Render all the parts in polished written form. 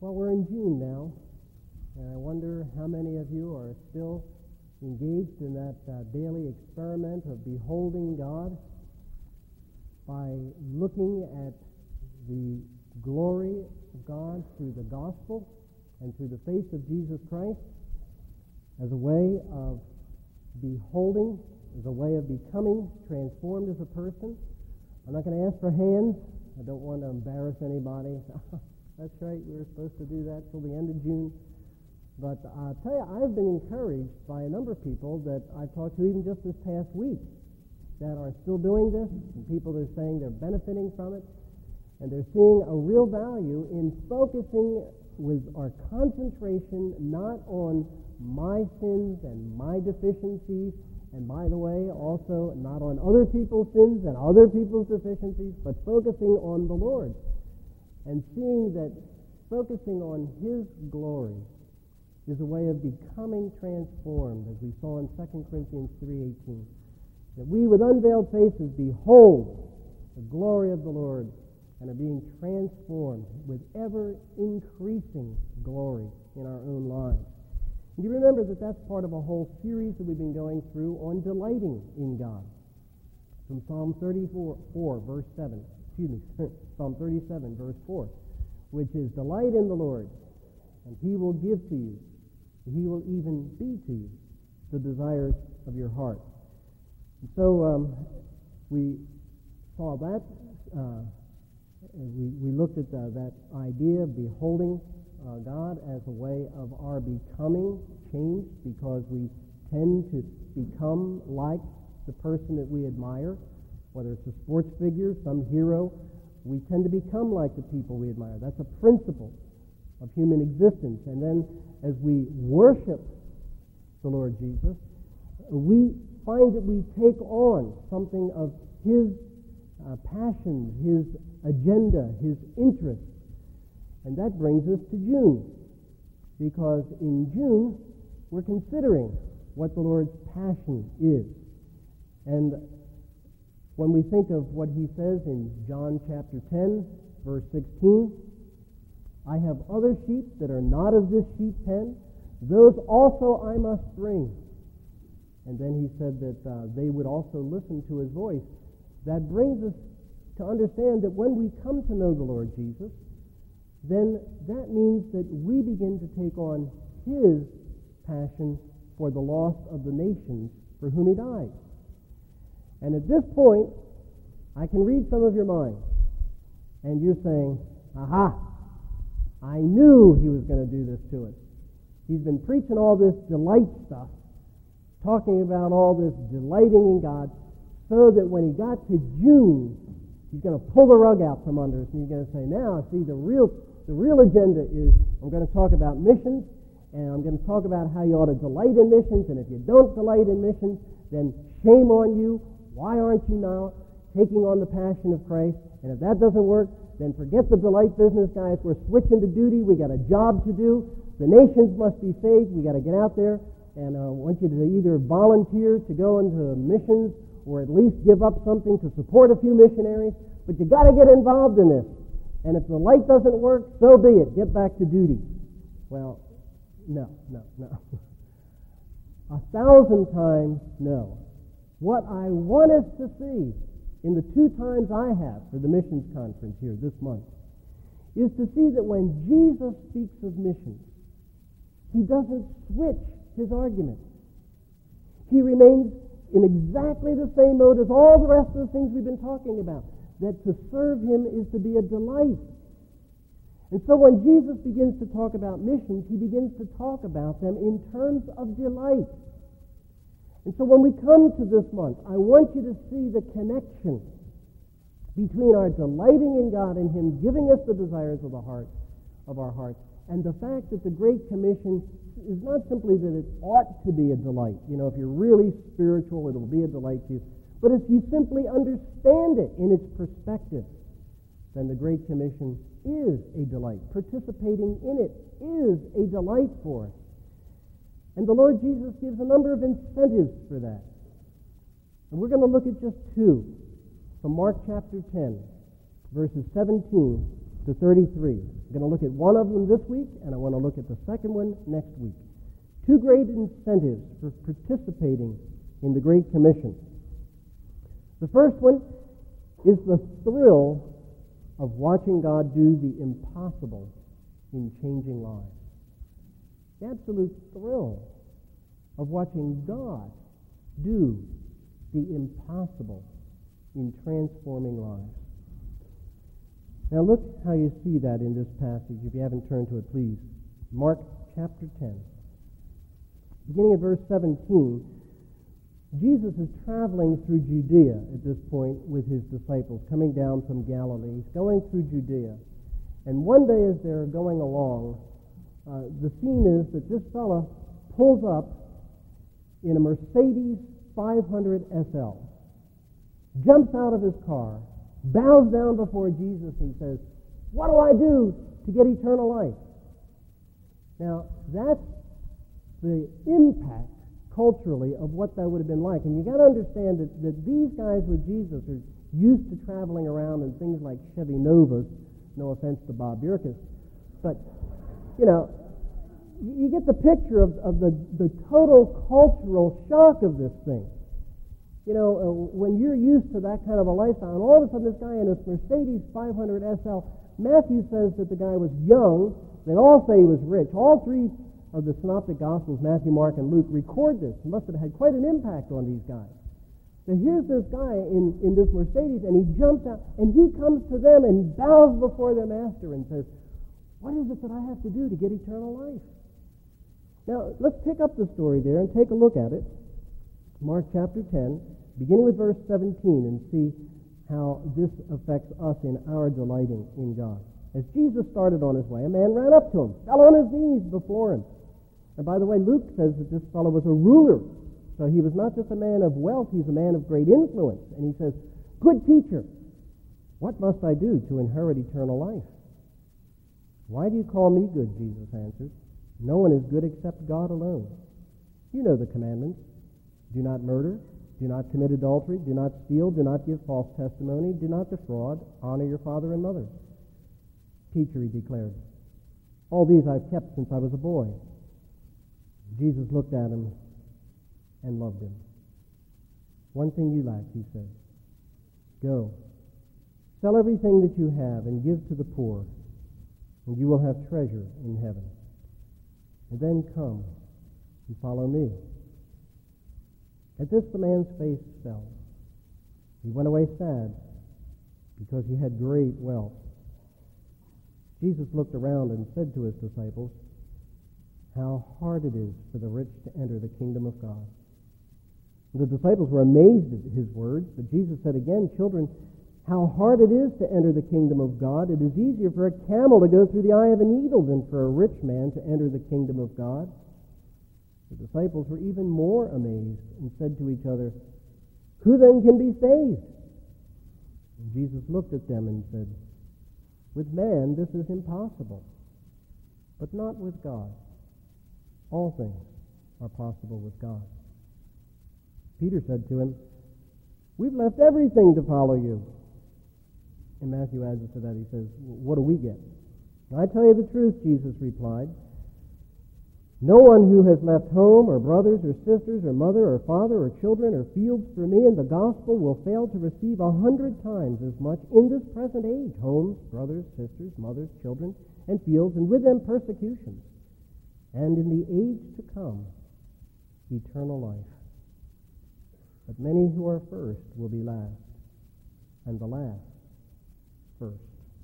Well, we're in June now, and I wonder how many of you are still engaged in that daily experiment of beholding God by looking at the glory of God through the gospel and through the face of Jesus Christ as a way of beholding, as a way of becoming transformed as a person. I'm not going to ask for hands. I don't want to embarrass anybody. That's right, we were supposed to do that till the end of June. But I'll tell you, I've been encouraged by a number of people that I've talked to even just this past week that are still doing this, and people that are saying they're benefiting from it, and they're seeing a real value in focusing with our concentration not on my sins and my deficiencies, and by the way, also not on other people's sins and other people's deficiencies, but focusing on the Lord. And seeing that focusing on His glory is a way of becoming transformed, as we saw in 2 Corinthians 3:18. That we with unveiled faces behold the glory of the Lord and are being transformed with ever-increasing glory in our own lives. And you remember that that's part of a whole series that we've been going through on delighting in God. From Psalm 34, verse 7. Psalm 37, verse 4, which is, delight in the Lord, and He will give to you, He will even be to you, the desires of your heart. And so we saw that, we looked at that idea of beholding God as a way of our becoming changed, because we tend to become like the person that we admire. Whether it's a sports figure, some hero, we tend to become like the people we admire. That's a principle of human existence. And then as we worship the Lord Jesus, we find that we take on something of His passions, His agenda, His interests. And that brings us to June, because in June we're considering what the Lord's passion is. And when we think of what He says in John chapter 10, verse 16, I have other sheep that are not of this sheep pen, those also I must bring. And then He said that they would also listen to His voice. That brings us to understand that when we come to know the Lord Jesus, then that means that we begin to take on His passion for the lost of the nations for whom He died. And at this point, I can read some of your minds. And you're saying, aha, I knew he was going to do this to us. He's been preaching all this delight stuff, talking about all this delighting in God, so that when he got to June, he's going to pull the rug out from under us, and he's going to say, now, see, the real agenda is I'm going to talk about missions, and I'm going to talk about how you ought to delight in missions, and if you don't delight in missions, then shame on you. Why aren't you now taking on the passion of Christ? And if that doesn't work, then forget the delight business, guys. We're switching to duty. We got a job to do. The nations must be saved. We got to get out there. And I want you to either volunteer to go into missions or at least give up something to support a few missionaries. But you got to get involved in this. And if the light doesn't work, so be it. Get back to duty. Well, no. 1,000 times no. What I want us to see in the 2 times I have for the missions conference here this month is to see that when Jesus speaks of missions, he doesn't switch his argument. He remains in exactly the same mode as all the rest of the things we've been talking about, that to serve him is to be a delight. And so when Jesus begins to talk about missions, he begins to talk about them in terms of delight. And so when we come to this month, I want you to see the connection between our delighting in God and him giving us the desires of our hearts, and the fact that the Great Commission is not simply that it ought to be a delight. You know, if you're really spiritual, it'll be a delight to you. But if you simply understand it in its perspective, then the Great Commission is a delight. Participating in it is a delight for us. And the Lord Jesus gives a number of incentives for that. And we're going to look at just 2 from Mark chapter 10, verses 17 to 33. I'm going to look at one of them this week, and I want to look at the second one next week. Two great incentives for participating in the Great Commission. The first one is the thrill of watching God do the impossible in changing lives. The absolute thrill of watching God do the impossible in transforming lives. Now look how you see that in this passage. If you haven't turned to it, please. Mark chapter 10. Beginning at verse 17, Jesus is traveling through Judea at this point with his disciples, coming down from Galilee. He's going through Judea. And one day as they're going along, the scene is that this fella pulls up in a Mercedes 500 SL, jumps out of his car, bows down before Jesus and says, "What do I do to get eternal life?" Now, that's the impact culturally of what that would have been like. And you got to understand that these guys with Jesus are used to traveling around in things like Chevy Novas. No offense to Bob Bierkus. But, you know, you get the picture of the total cultural shock of this thing. You know, when you're used to that kind of a lifestyle, and all of a sudden this guy in this Mercedes 500 SL, Matthew says that the guy was young. They all say he was rich. All three of the Synoptic Gospels, Matthew, Mark, and Luke, record this. It must have had quite an impact on these guys. So here's this guy in this Mercedes, and he jumps out, and he comes to them and bows before their master and says, "What is it that I have to do to get eternal life?" Now, let's pick up the story there and take a look at it. Mark chapter 10, beginning with verse 17, and see how this affects us in our delighting in God. As Jesus started on his way, a man ran up to him, fell on his knees before him. And by the way, Luke says that this fellow was a ruler. So he was not just a man of wealth, he's a man of great influence. And he says, "Good teacher, what must I do to inherit eternal life?" "Why do you call me good?" Jesus answered. "No one is good except God alone. You know the commandments. Do not murder. Do not commit adultery. Do not steal. Do not give false testimony. Do not defraud. Honor your father and mother." "Teacher," he declared, "all these I've kept since I was a boy." Jesus looked at him and loved him. "One thing you lack," he said. "Go, sell everything that you have and give to the poor, and you will have treasure in heaven. And then come and follow me." At this the man's face fell. He went away sad because he had great wealth. Jesus looked around and said to his disciples, "How hard it is for the rich to enter the kingdom of God." The disciples were amazed at his words, but Jesus said again, "Children, how hard it is to enter the kingdom of God. It is easier for a camel to go through the eye of a needle than for a rich man to enter the kingdom of God." The disciples were even more amazed and said to each other, "Who then can be saved?" And Jesus looked at them and said, "With man this is impossible, but not with God. All things are possible with God." Peter said to him, "We've left everything to follow you." And Matthew adds to that, he says, "What do we get?" "I tell you the truth," Jesus replied. "No one who has left home or brothers or sisters or mother or father or children or fields for me and the gospel will fail to receive 100 times as much in this present age, homes, brothers, sisters, mothers, children, and fields, and with them persecutions, and in the age to come, eternal life. But many who are first will be last, and the last first."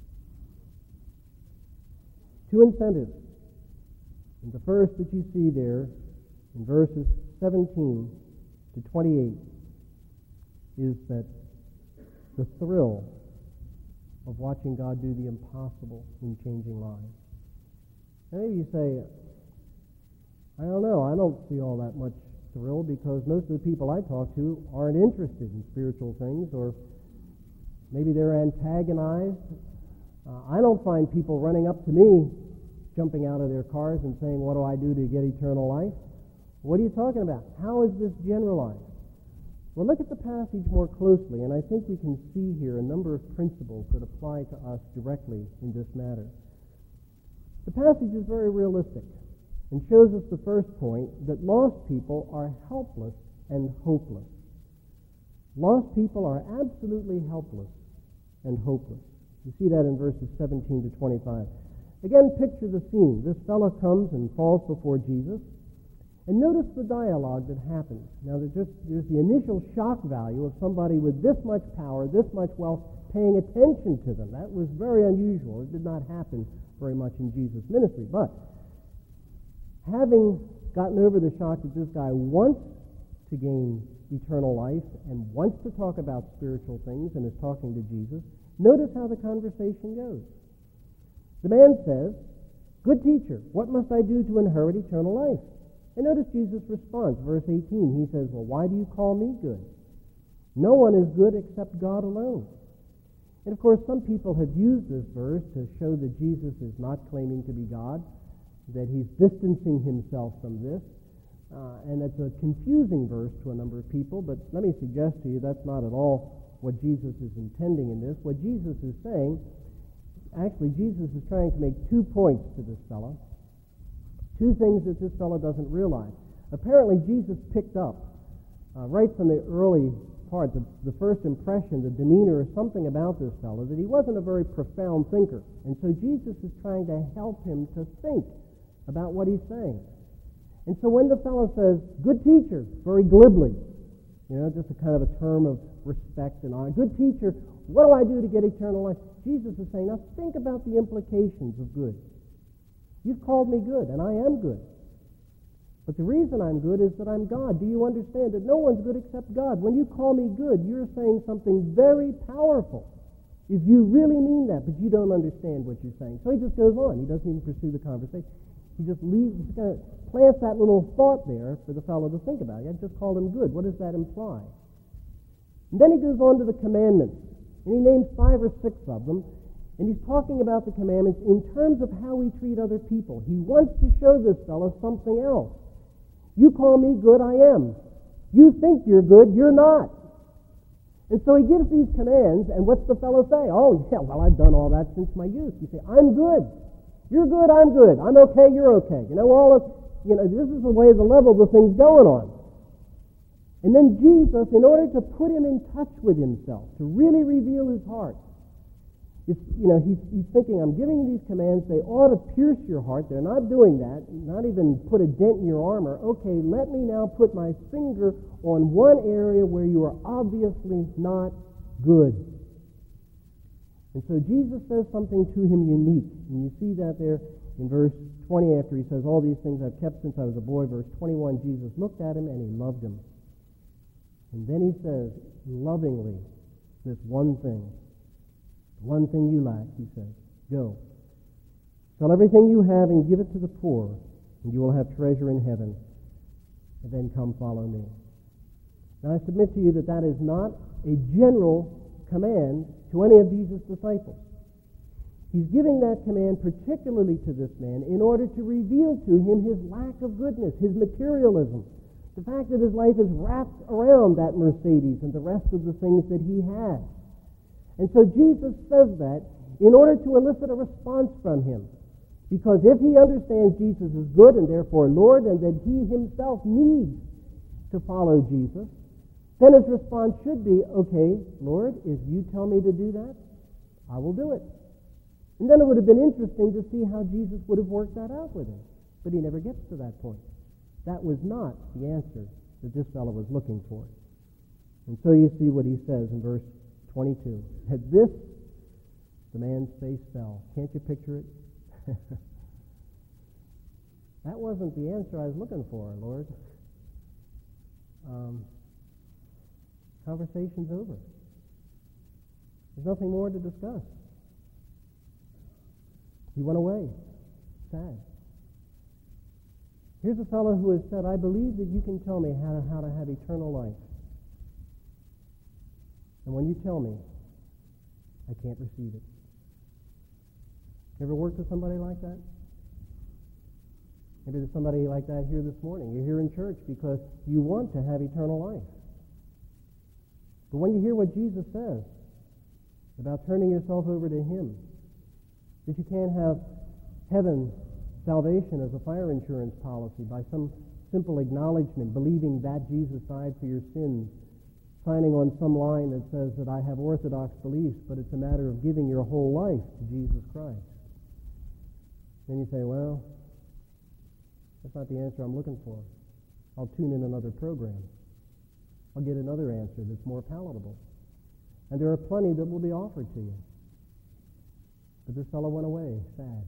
Two incentives. And the first that you see there in verses 17 to 28 is that the thrill of watching God do the impossible in changing lives. And maybe you say, "I don't know, I don't see all that much thrill because most of the people I talk to aren't interested in spiritual things, or maybe they're antagonized. I don't find people running up to me, jumping out of their cars and saying, 'What do I do to get eternal life?'" What are you talking about? How is this generalized? Well, look at the passage more closely, and I think we can see here a number of principles that apply to us directly in this matter. The passage is very realistic and shows us the first point, that lost people are helpless and hopeless. Lost people are absolutely helpless and hopeless. You see that in verses 17 to 25. Again, picture the scene. This fellow comes and falls before Jesus. And notice the dialogue that happens. Now, there's the initial shock value of somebody with this much power, this much wealth, paying attention to them. That was very unusual. It did not happen very much in Jesus' ministry. But having gotten over the shock that this guy wants to gain eternal life and wants to talk about spiritual things and is talking to Jesus, notice how the conversation goes. The man says, "Good teacher, what must I do to inherit eternal life?" And notice Jesus' response, verse 18. He says, "Well, why do you call me good? No one is good except God alone." And of course, some people have used this verse to show that Jesus is not claiming to be God, that he's distancing himself from this. And it's a confusing verse to a number of people, but let me suggest to you that's not at all what Jesus is intending in this. What Jesus is saying, actually, Jesus is trying to make 2 points to this fellow. 2 things that this fellow doesn't realize. Apparently, Jesus picked up, right from the early part, the first impression, the demeanor, or something about this fellow, that he wasn't a very profound thinker. And so Jesus is trying to help him to think about what he's saying. And so when the fellow says, "Good teacher," very glibly, just a kind of a term of respect and honor, "Good teacher, what do I do to get eternal life?" Jesus is saying, now think about the implications of good. You've called me good, and I am good. But the reason I'm good is that I'm God. Do you understand that no one's good except God? When you call me good, you're saying something very powerful. If you really mean that, but you don't understand what you're saying. So he just goes on. He doesn't even pursue the conversation. He just leaves, just kind of plants that little thought there for the fellow to think about. I just called him good. What does that imply? And then he goes on to the commandments. And he names 5 or 6 of them. And he's talking about the commandments in terms of how we treat other people. He wants to show this fellow something else. You call me good, I am. You think you're good, you're not. And so he gives these commands, and what's the fellow say? "Oh, yeah, well, I've done all that since my youth." You say, "I'm good. You're good, I'm good. I'm okay, you're okay." This is the way, the level the thing's going on. And then Jesus, in order to put him in touch with himself, to really reveal his heart, he's thinking, I'm giving you these commands, they ought to pierce your heart. They're not doing that, not even put a dent in your armor. Okay, let me now put my finger on one area where you are obviously not good. And so Jesus says something to him unique. And you see that there in verse 20 after he says, "All these things I've kept since I was a boy." Verse 21, Jesus looked at him and he loved him. And then he says, lovingly, this one thing you lack, he says, "Go, sell everything you have and give it to the poor, and you will have treasure in heaven, and then come follow me." Now I submit to you that that is not a general command to any of Jesus' disciples. He's giving that command particularly to this man in order to reveal to him his lack of goodness, his materialism, the fact that his life is wrapped around that Mercedes and the rest of the things that he has. And so Jesus says that in order to elicit a response from him. Because if he understands Jesus is good and therefore Lord, and that he himself needs to follow Jesus, then his response should be, "Okay, Lord, if you tell me to do that, I will do it." And then it would have been interesting to see how Jesus would have worked that out with him. But he never gets to that point. That was not the answer that this fellow was looking for. And so you see what he says in verse 22. At this, the man's face fell. Can't you picture it? That wasn't the answer I was looking for, Lord. Conversation's over. There's nothing more to discuss. He went away, sad. Here's a fellow who has said, "I believe that you can tell me how to have eternal life. And when you tell me, I can't receive it." You ever worked with somebody like that? Maybe there's somebody like that here this morning. You're here in church because you want to have eternal life. But when you hear what Jesus says about turning yourself over to Him, that you can't have heaven, salvation as a fire insurance policy by some simple acknowledgement, believing that Jesus died for your sins, signing on some line that says that I have orthodox beliefs, but it's a matter of giving your whole life to Jesus Christ. Then you say, well, that's not the answer I'm looking for. I'll tune in another program. I'll get another answer that's more palatable. And there are plenty that will be offered to you. But this fellow went away sad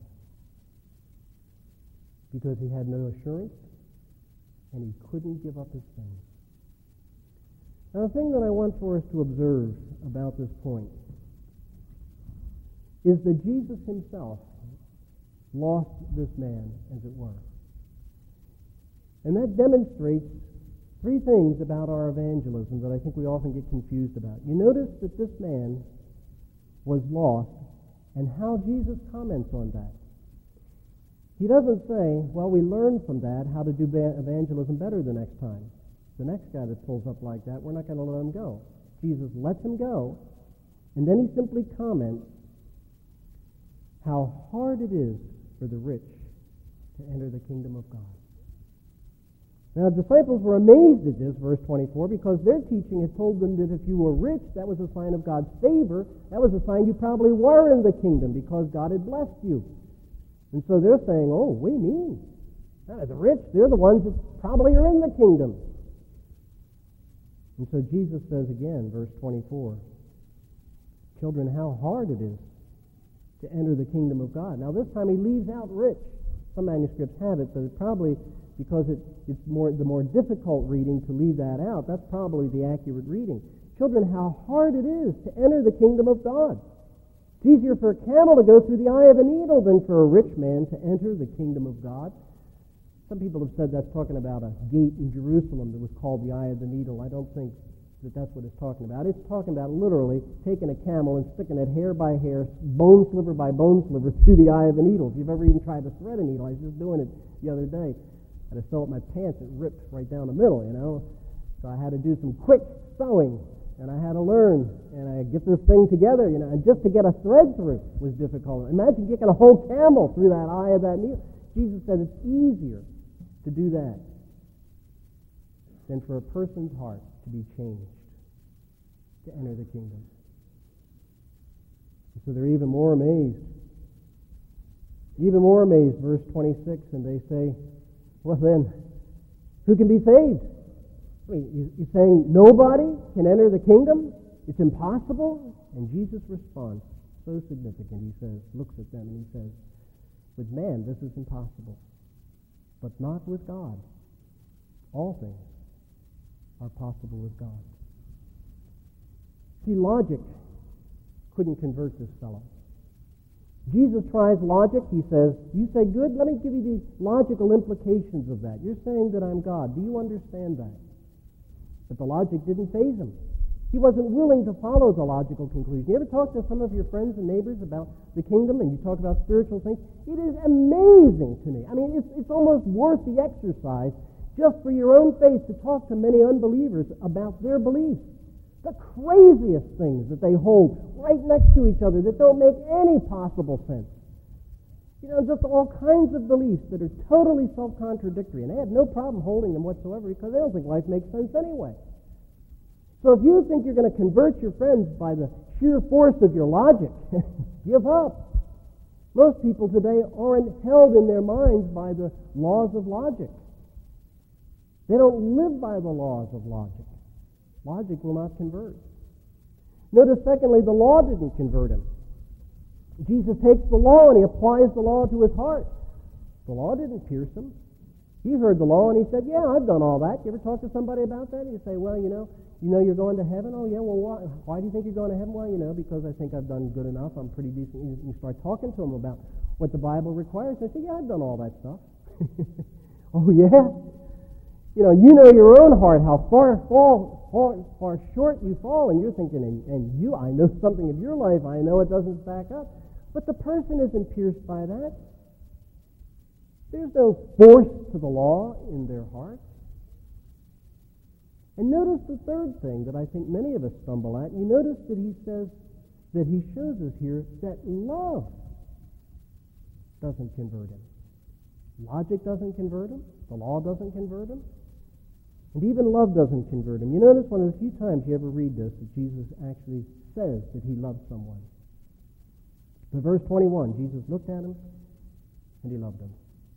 because he had no assurance and he couldn't give up his sin. Now, the thing that I want for us to observe about this point is that Jesus himself lost this man, as it were. And that demonstrates three things about our evangelism that I think we often get confused about. You notice that this man was lost and how Jesus comments on that. He doesn't say, well, we learned from that how to do evangelism better the next time. The next guy that pulls up like that, we're not going to let him go. Jesus lets him go, and then he simply comments how hard it is for the rich to enter the kingdom of God. Now, the disciples were amazed at this, verse 24, because their teaching had told them that if you were rich, that was a sign of God's favor. That was a sign you probably were in the kingdom because God had blessed you. And so they're saying, oh, what do you mean? The rich, they're the ones that probably are in the kingdom. And so Jesus says again, verse 24, children, how hard it is to enter the kingdom of God. Now, this time he leaves out rich. Some manuscripts have it, but probably because it's the more difficult reading to leave that out, that's probably the accurate reading. Children, how hard it is to enter the kingdom of God. It's easier for a camel to go through the eye of a needle than for a rich man to enter the kingdom of God. Some people have said that's talking about a gate in Jerusalem that was called the eye of the needle. I don't think that that's what it's talking about. It's talking about literally taking a camel and sticking it hair by hair, bone sliver by bone sliver through the eye of a needle. If you've ever even tried to thread a needle, I was just doing it the other day. And I felt my pants, it ripped right down the middle, you know. So I had to do some quick sewing, and I had to learn, and I get this thing together, you know, and just to get a thread through was difficult. Imagine getting a whole camel through that eye of that needle. Jesus said it's easier to do that than for a person's heart to be changed, to enter the kingdom. And so they're even more amazed. Verse 26, and they say, well then, who can be saved? I mean, you're saying nobody can enter the kingdom? It's impossible? And Jesus responds, so significant, he says, looks at them and he says, with man this is impossible, but not with God. All things are possible with God. See, logic couldn't convert this fellow. Jesus tries logic. He says, you say good, let me give you the logical implications of that. You're saying that I'm God. Do you understand that? But the logic didn't faze him. He wasn't willing to follow the logical conclusion. You ever talk to some of your friends and neighbors about the kingdom and you talk about spiritual things? It is amazing to me. I mean, it's almost worth the exercise just for your own faith to talk to many unbelievers about their beliefs. The craziest things that they hold right next to each other that don't make any possible sense. You know, just all kinds of beliefs that are totally self-contradictory. And they have no problem holding them whatsoever because they don't think life makes sense anyway. So if you think you're going to convert your friends by the sheer force of your logic, give up. Most people today aren't held in their minds by the laws of logic. They don't live by the laws of logic. Logic will not convert. Notice, secondly, the law didn't convert him. Jesus takes the law and he applies the law to his heart. The law didn't pierce him. He heard the law and he said, yeah, I've done all that. You ever talk to somebody about that? And you say, well, you know you're going to heaven? Oh, yeah, well, why do you think you're going to heaven? Well, because I think I've done good enough. I'm pretty decent. You start talking to them about what the Bible requires. They say, yeah, I've done all that stuff. Oh, yeah? You know your own heart, how far short you fall, and you're thinking, and I know something of your life, I know it doesn't stack up. But the person isn't pierced by that. There's no force to the law in their heart. And notice the third thing that I think many of us stumble at. You notice that he says, that he shows us here, that love doesn't convert him. Logic doesn't convert him. The law doesn't convert him. And even love doesn't convert him. You notice one of the few times you ever read this that Jesus actually says that he loves someone. In verse 21, Jesus looked at him and he loved him.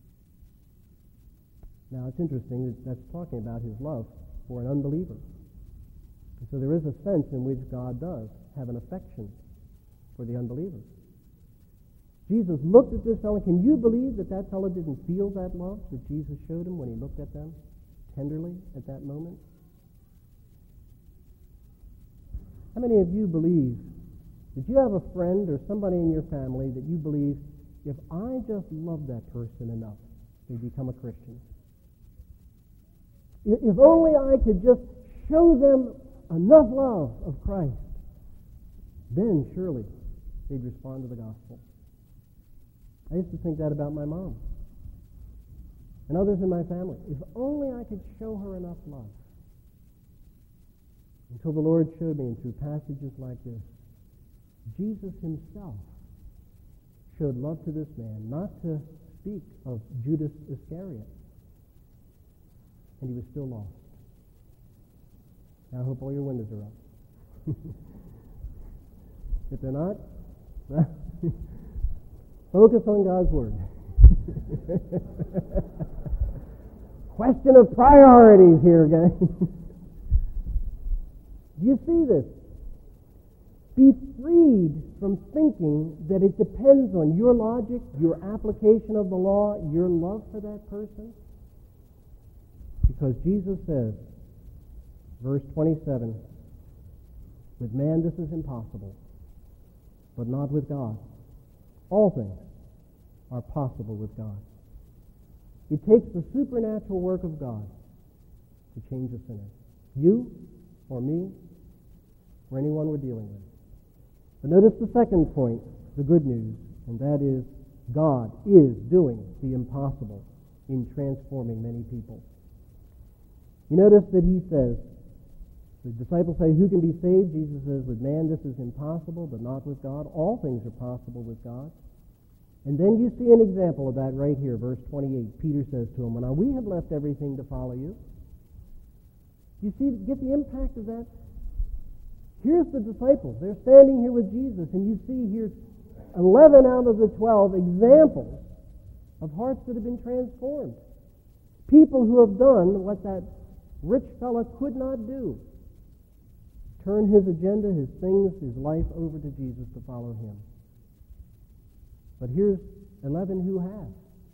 Now it's interesting that that's talking about his love for an unbeliever. And so there is a sense in which God does have an affection for the unbeliever. Jesus looked at this fellow. Can you believe that that fellow didn't feel that love that Jesus showed him when he looked at them tenderly at that moment? How many of you believe that you have a friend or somebody in your family that you believe, if I just love that person enough, they become a Christian? If only I could just show them enough love of Christ, then surely they'd respond to the gospel. I used to think that about my mom and others in my family. If only I could show her enough love. Until the Lord showed me, and through passages like this, Jesus himself showed love to this man, not to speak of Judas Iscariot. And he was still lost. Now I hope all your windows are up. If they're not, focus on God's Word. Question of priorities here, guys. Do you see this? Be freed from thinking that it depends on your logic, your application of the law, your love for that person. Because Jesus says, verse 27, with man this is impossible, but not with God. All things are possible with God. It takes the supernatural work of God to change a sinner. You, or me, or anyone we're dealing with. But notice the second point, the good news, and that is God is doing the impossible in transforming many people. You notice that he says, the disciples say, who can be saved? Jesus says, with man this is impossible, but not with God. All things are possible with God. And then you see an example of that right here, verse 28. Peter says to him, now we have left everything to follow you. You see, get the impact of that? Here's the disciples. They're standing here with Jesus, and you see here 11 out of the 12 examples of hearts that have been transformed. People who have done what that rich fellow could not do. Turn his agenda, his things, his life over to Jesus to follow him. But here's 11 who have.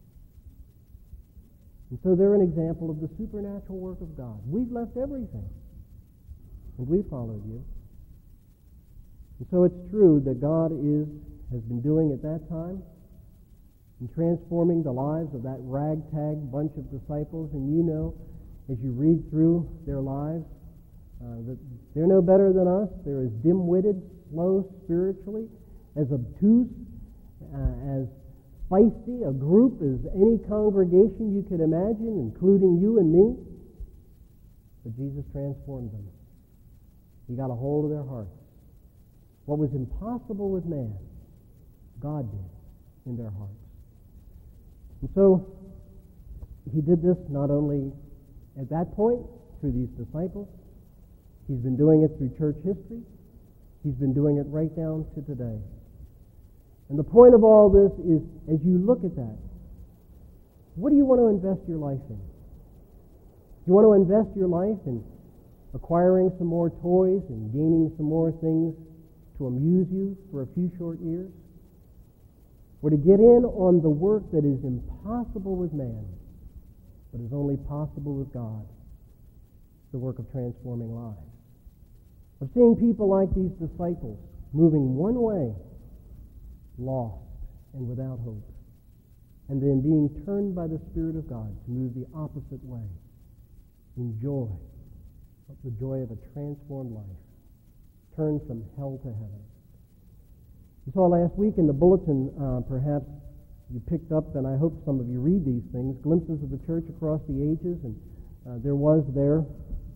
And so they're an example of the supernatural work of God. We've left everything, and we followed you. And so it's true that God has been doing at that time in transforming the lives of that ragtag bunch of disciples. And you know, as you read through their lives, that they're no better than us. They're as dim-witted, slow spiritually, as obtuse, as feisty a group as any congregation you could imagine, including you and me. But Jesus transformed them. He got a hold of their hearts. What was impossible with man, God did in their hearts. And so he did this not only at that point through these disciples. He's been doing it through church history. He's been doing it right down to today. And the point of all this is, as you look at that, what do you want to invest your life in? Do you want to invest your life in acquiring some more toys and gaining some more things to amuse you for a few short years? Or to get in on the work that is impossible with man, but is only possible with God, the work of transforming lives? Of seeing people like these disciples moving one way, lost and without hope, and then being turned by the Spirit of God to move the opposite way in joy, the joy of a transformed life, turned from hell to heaven. You saw last week in the bulletin, perhaps you picked up, and I hope some of you read these things, glimpses of the church across the ages, and there was there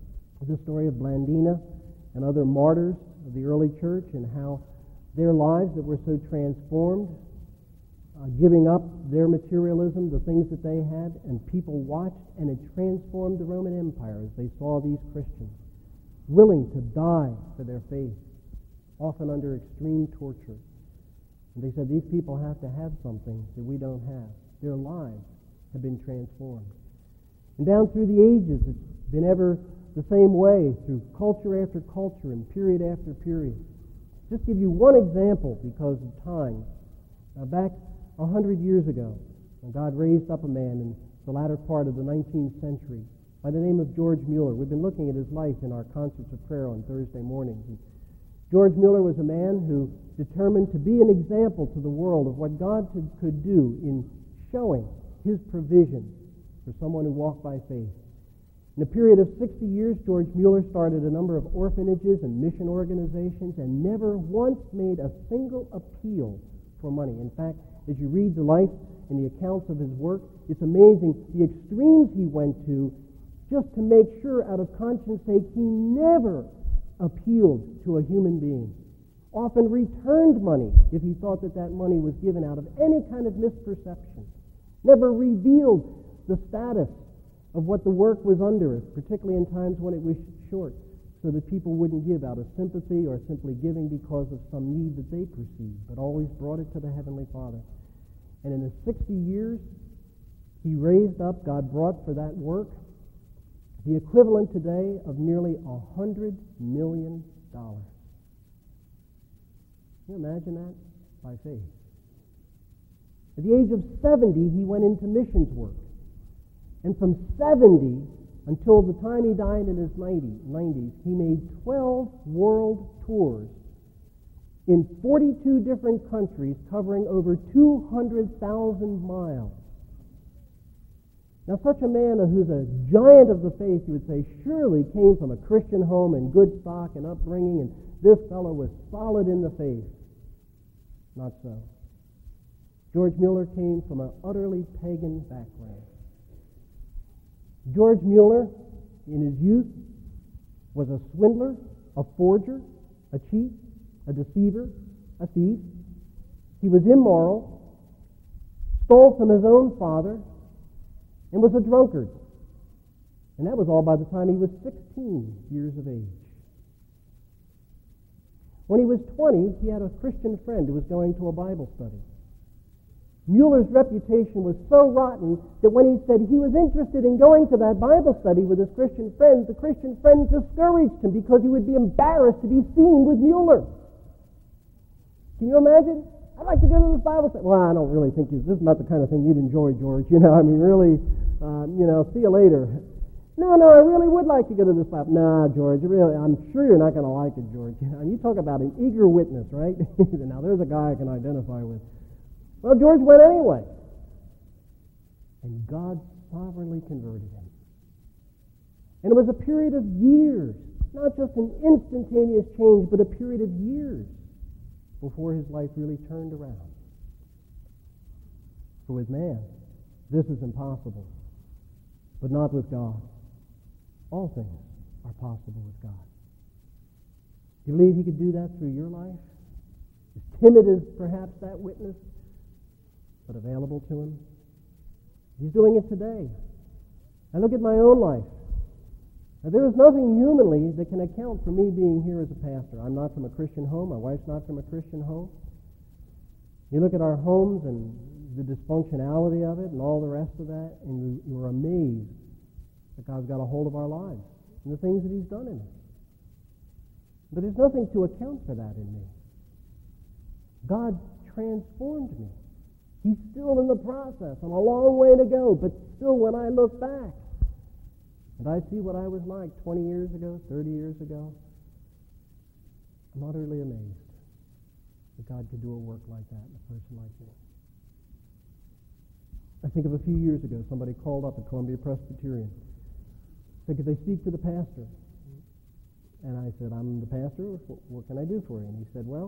the story of Blandina and other martyrs of the early church and how their lives that were so transformed, giving up their materialism, the things that they had, and people watched, and it transformed the Roman Empire as they saw these Christians willing to die for their faith, often under extreme torture. And they said, these people have to have something that we don't have. Their lives have been transformed. And down through the ages, it's been ever the same way, through culture after culture and period after period. Just give you one example because of time. Back 100 years ago, when God raised up a man in the latter part of the 19th century by the name of George Mueller. We've been looking at his life in our concerts of prayer on Thursday mornings. And George Mueller was a man who determined to be an example to the world of what God could do in showing his provision for someone who walked by faith. In a period of 60 years, George Mueller started a number of orphanages and mission organizations and never once made a single appeal for money. In fact, as you read the life and the accounts of his work, it's amazing the extremes he went to just to make sure, out of conscience sake, he never appealed to a human being. Often returned money if he thought that that money was given out of any kind of misperception. Never revealed the status of what the work was under, particularly in times when it was short, so that people wouldn't give out of sympathy or simply giving because of some need that they perceived, but always brought it to the Heavenly Father. And in the 60 years, he raised up, God brought for that work, the equivalent today of nearly $100 million. Can you imagine that? By faith. At the age of 70, he went into missions work. And from 70 until the time he died in his 90s, he made 12 world tours in 42 different countries covering over 200,000 miles. Now, such a man who's a giant of the faith, you would say, surely came from a Christian home and good stock and upbringing, and this fellow was solid in the faith. Not so. George Mueller came from an utterly pagan background. George Mueller, in his youth, was a swindler, a forger, a cheat, a deceiver, a thief. He was immoral, stole from his own father, and was a drunkard. And that was all by the time he was 16 years of age. When he was 20, he had a Christian friend who was going to a Bible study. Mueller's reputation was so rotten that when he said he was interested in going to that Bible study with his Christian friends, the Christian friends discouraged him because he would be embarrassed to be seen with Mueller. Can you imagine? I'd like to go to this Bible study. Well, I don't really think this is not the kind of thing you'd enjoy, George. Really, see you later. No, I really would like to go to this Bible. Nah, George, I'm sure you're not going to like it, George. You talk about an eager witness, right? Now, there's a guy I can identify with. Well, George went anyway. And God sovereignly converted him. And it was a period of years, not just an instantaneous change, but a period of years before his life really turned around. For with man, this is impossible, but not with God. All things are possible with God. Do you believe he could do that through your life? As timid as perhaps that witness, but available to him. He's doing it today. I look at my own life. Now, there is nothing humanly that can account for me being here as a pastor. I'm not from a Christian home. My wife's not from a Christian home. You look at our homes and the dysfunctionality of it and all the rest of that, and you're amazed that God's got a hold of our lives and the things that he's done in us. But there's nothing to account for that in me. God transformed me. He's still in the process. I'm a long way to go, but still when I look back and I see what I was like 20 years ago, 30 years ago, I'm utterly amazed that God could do a work like that in a person like me. I think of a few years ago, somebody called up at Columbia Presbyterian. Said, could they speak to the pastor? And I said, I'm the pastor. What can I do for you? And he said, well,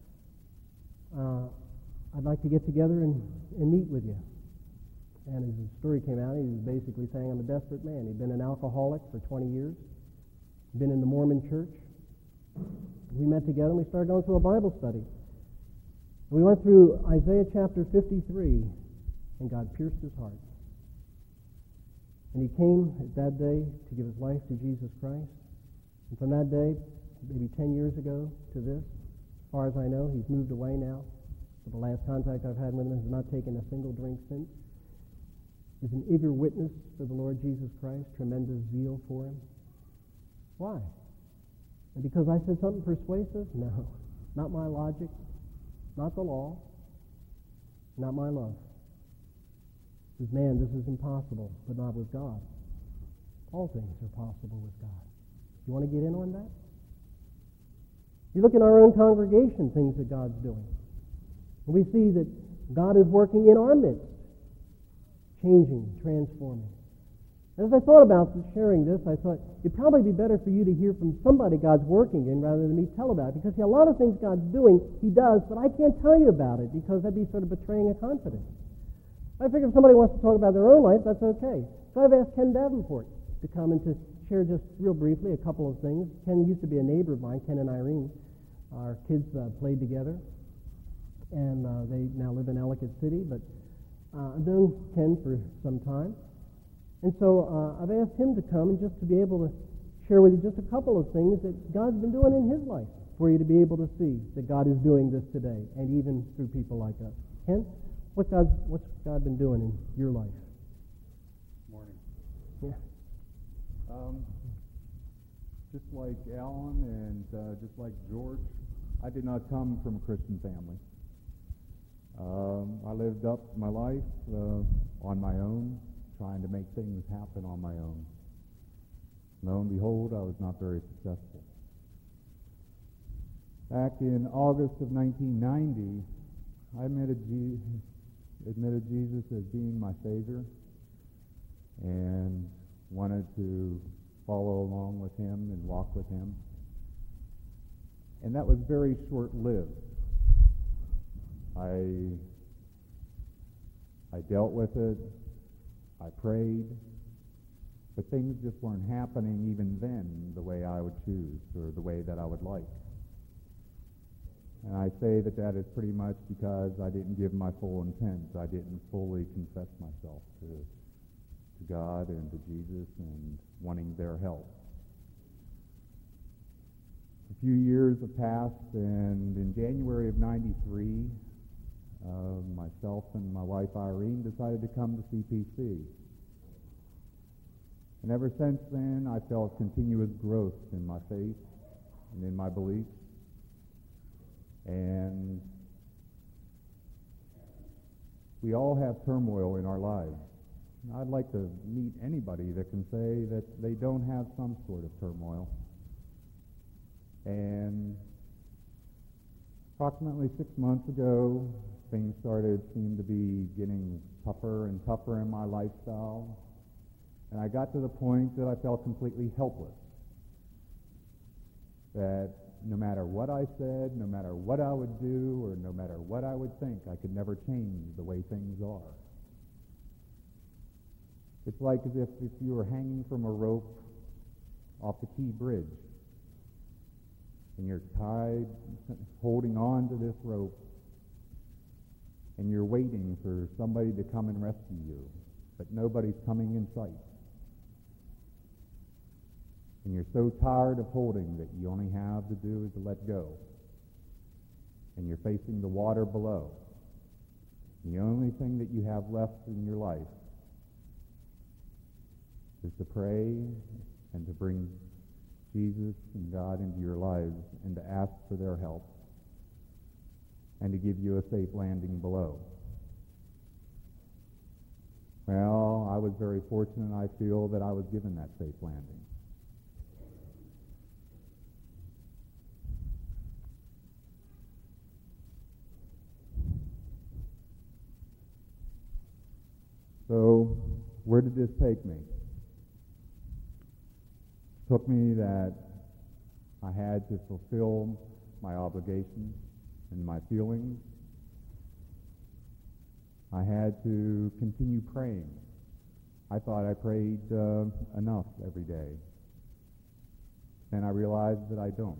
I'd like to get together and meet with you. And as the story came out, he was basically saying, I'm a desperate man. He'd been an alcoholic for 20 years. been in the Mormon church. We met together and we started going through a Bible study. We went through Isaiah chapter 53, and God pierced his heart. And he came that day to give his life to Jesus Christ. And from that day, maybe 10 years ago to this, as far as I know, he's moved away now. But the last contact I've had with him has not taken a single drink since. He's an eager witness for the Lord Jesus Christ, tremendous zeal for him. Why? And because I said something persuasive? No. Not my logic, not the law, not my love. He says, man, this is impossible, but not with God. All things are possible with God. You want to get in on that? You look in our own congregation, things that God's doing. And we see that God is working in our midst, changing, transforming. As I thought about sharing this, I thought it'd probably be better for you to hear from somebody God's working in rather than me tell about it. Because see, a lot of things God's doing, he does, but I can't tell you about it because that'd be sort of betraying a confidence. I figure if somebody wants to talk about their own life, that's okay. So I've asked Ken Davenport to come and to share just real briefly a couple of things. Ken used to be a neighbor of mine, Ken and Irene. Our kids played together, and they now live in Ellicott City, but I've known Ken for some time. And so I've asked him to come and just to be able to share with you just a couple of things that God's been doing in his life for you to be able to see that God is doing this today, and even through people like us. Ken, what's God been doing in your life? Morning. Yeah. Just like Alan and just like George, I did not come from a Christian family. I lived up my life on my own, trying to make things happen on my own. Lo and behold, I was not very successful. Back in August of 1990, I admitted Jesus as being my Savior and wanted to follow along with him and walk with him. And that was very short-lived. I dealt with it. I prayed, but things just weren't happening even then the way I would choose or the way that I would like. And I say that is pretty much because I didn't give my full intent. I didn't fully confess myself to God and to Jesus and wanting their help. A few years have passed, and in January of 93, myself and my wife Irene decided to come to CPC. And ever since then, I felt continuous growth in my faith and in my beliefs. And we all have turmoil in our lives. I'd like to meet anybody that can say that they don't have some sort of turmoil. And approximately 6 months ago, things seemed to be getting tougher and tougher in my lifestyle. And I got to the point that I felt completely helpless. That no matter what I said, no matter what I would do, or no matter what I would think, I could never change the way things are. It's like as if you were hanging from a rope off the Key Bridge, and you're tied, holding on to this rope, and you're waiting for somebody to come and rescue you, but nobody's coming in sight. And you're so tired of holding that you only have to do is to let go. And you're facing the water below. And the only thing that you have left in your life is to pray and to bring Jesus and God into your lives and to ask for their help and to give you a safe landing below. Well, I was very fortunate. I feel that I was given that safe landing. So, where did this take me? It took me that I had to fulfill my obligations and my feelings. I had to continue praying. I thought I prayed enough every day. And I realize that I don't.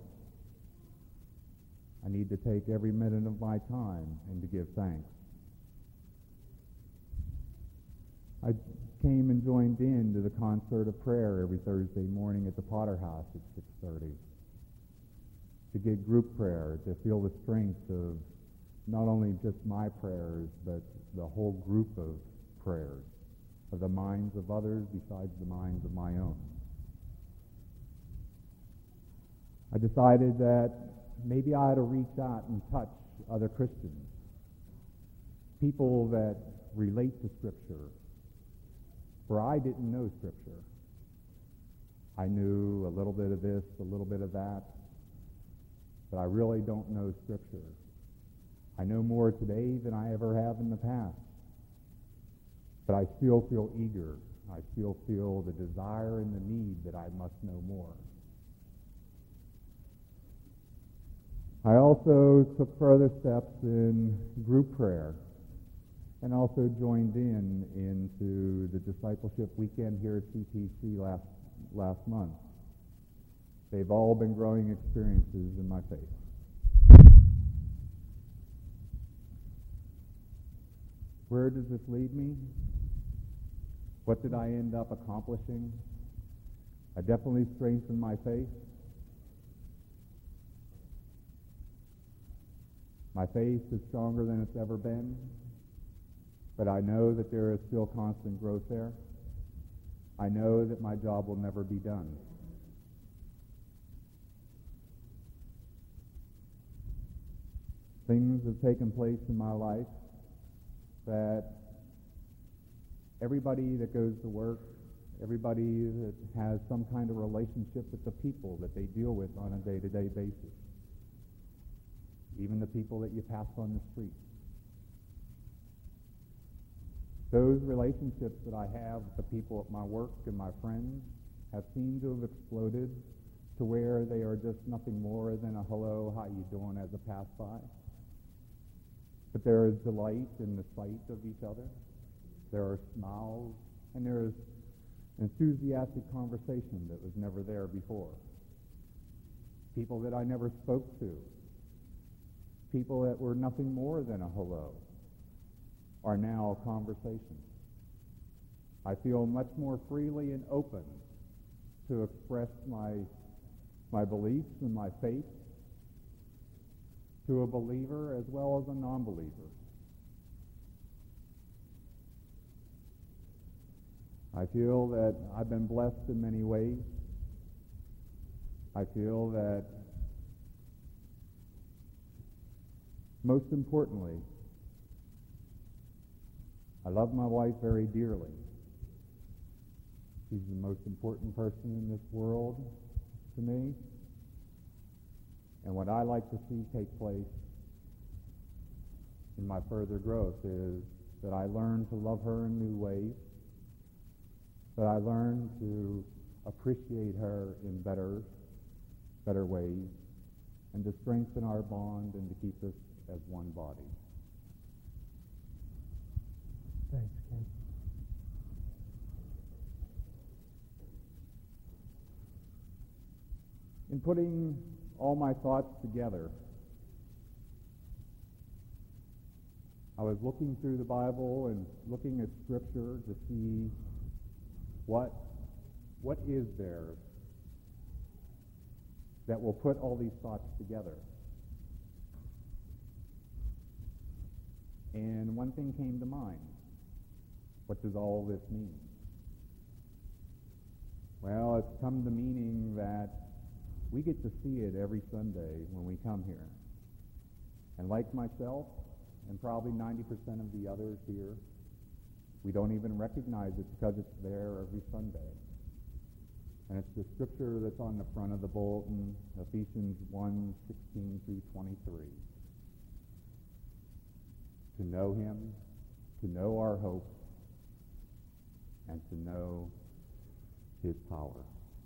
I need to take every minute of my time and to give thanks. I came and joined in to the concert of prayer every Thursday morning at the Potter House at 6:30. To get group prayer, to feel the strength of not only just my prayers, but the whole group of prayers, of the minds of others besides the minds of my own. I decided that maybe I ought to reach out and touch other Christians, people that relate to Scripture, for I didn't know Scripture. I knew a little bit of this, a little bit of that, but I really don't know Scripture. I know more today than I ever have in the past, but I still feel eager. I still feel the desire and the need that I must know more. I also took further steps in group prayer and also joined into the discipleship weekend here at CTC last month. They've all been growing experiences in my faith. Where does this lead me? What did I end up accomplishing? I definitely strengthened my faith. My faith is stronger than it's ever been, but I know that there is still constant growth there. I know that my job will never be done. Things have taken place in my life that everybody that goes to work, everybody that has some kind of relationship with the people that they deal with on a day-to-day basis, even the people that you pass on the street. Those relationships that I have with the people at my work and my friends have seemed to have exploded to where they are just nothing more than a hello, how you doing as a pass-by. But there is delight in the sight of each other. There are smiles, and there is enthusiastic conversation that was never there before. People that I never spoke to, people that were nothing more than a hello, are now conversations. I feel much more freely and open to express my beliefs and my faith to a believer as well as a non-believer. I feel that I've been blessed in many ways. I feel that most importantly, I love my wife very dearly. She's the most important person in this world to me. And what I like to see take place in my further growth is that I learn to love her in new ways, that I learn to appreciate her in better ways, and to strengthen our bond and to keep us as one body. Thanks, Ken. In putting all my thoughts together, I was looking through the Bible and looking at Scripture to see what is there that will put all these thoughts together. And one thing came to mind. What does all this mean? Well, it's come to meaning that we get to see it every Sunday when we come here. And like myself, and probably 90% of the others here, we don't even recognize it because it's there every Sunday. And it's the scripture that's on the front of the bulletin, Ephesians 1:16 through 23. To know him, to know our hope, and to know his power.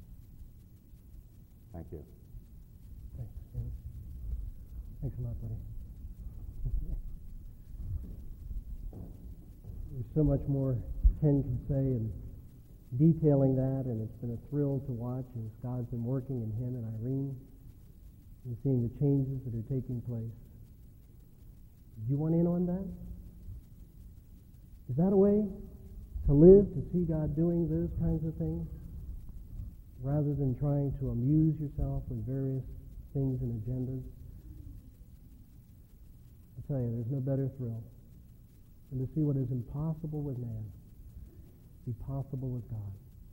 Thank you. Thanks, Ken. Thanks a lot, buddy. There's so much more Ken can say, and detailing that, and it's been a thrill to watch as God's been working in him and Irene and seeing the changes that are taking place. Do you want in on that? Is that a way to live, to see God doing those kinds of things, rather than trying to amuse yourself with various things and agendas? I tell you, there's no better thrill than to see what is impossible with man be possible with God.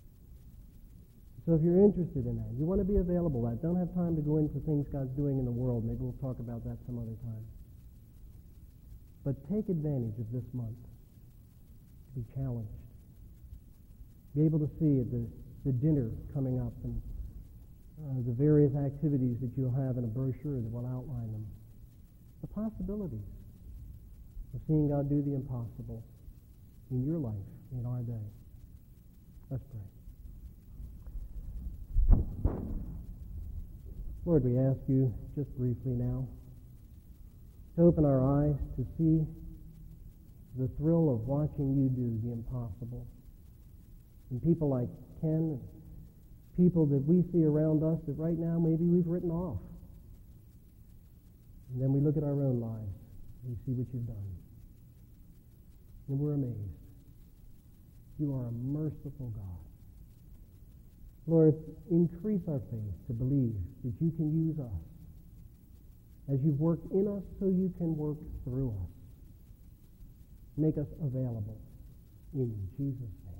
So if you're interested in that, you want to be available. I don't have time to go into things God's doing in the world. Maybe we'll talk about that some other time. But take advantage of this month to be challenged. Be able to see at the dinner coming up and the various activities that you'll have in a brochure that will outline them. The possibilities of seeing God do the impossible in your life, in our day. Let's pray. Lord, we ask you just briefly now to open our eyes to see the thrill of watching you do the impossible. And people like Ken, people that we see around us that right now maybe we've written off. And then we look at our own lives and we see what you've done. And we're amazed. You are a merciful God. Lord, increase our faith to believe that you can use us. As you've worked in us, so you can work through us. Make us available in Jesus' name.